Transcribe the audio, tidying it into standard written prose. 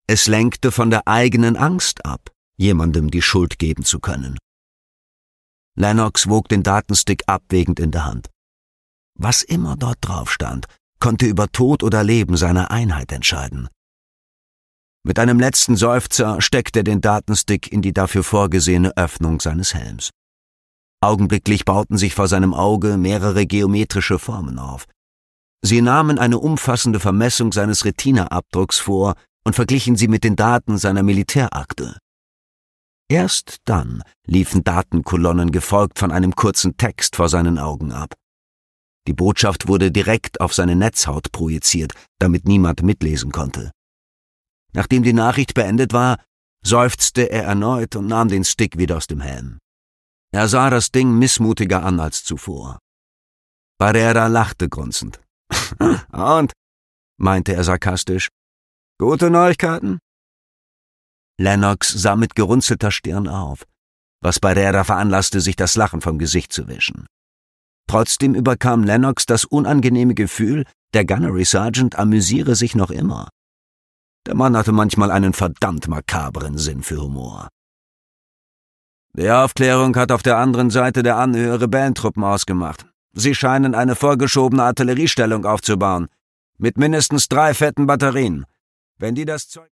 Es lenkte von der eigenen Angst ab, jemandem die Schuld geben zu können. Lennox wog den Datenstick abwägend in der Hand. Was immer dort drauf stand, konnte über Tod oder Leben seiner Einheit entscheiden. Mit einem letzten Seufzer steckte er den Datenstick in die dafür vorgesehene Öffnung seines Helms. Augenblicklich bauten sich vor seinem Auge mehrere geometrische Formen auf. Sie nahmen eine umfassende Vermessung seines Retina-Abdrucks vor und verglichen sie mit den Daten seiner Militärakte. Erst dann liefen Datenkolonnen gefolgt von einem kurzen Text vor seinen Augen ab. Die Botschaft wurde direkt auf seine Netzhaut projiziert, damit niemand mitlesen konnte. Nachdem die Nachricht beendet war, seufzte er erneut und nahm den Stick wieder aus dem Helm. Er sah das Ding missmutiger an als zuvor. Barrera lachte grunzend. »Und?«, meinte er sarkastisch. »Gute Neuigkeiten?« Lennox sah mit gerunzelter Stirn auf, was Barrera veranlasste, sich das Lachen vom Gesicht zu wischen. Trotzdem überkam Lennox das unangenehme Gefühl, der Gunnery Sergeant amüsiere sich noch immer. Der Mann hatte manchmal einen verdammt makabren Sinn für Humor. »Die Aufklärung hat auf der anderen Seite der Anhöhe Rebellentruppen ausgemacht. Sie scheinen eine vorgeschobene Artilleriestellung aufzubauen, mit mindestens 3 fetten Batterien. Wenn die das Zeug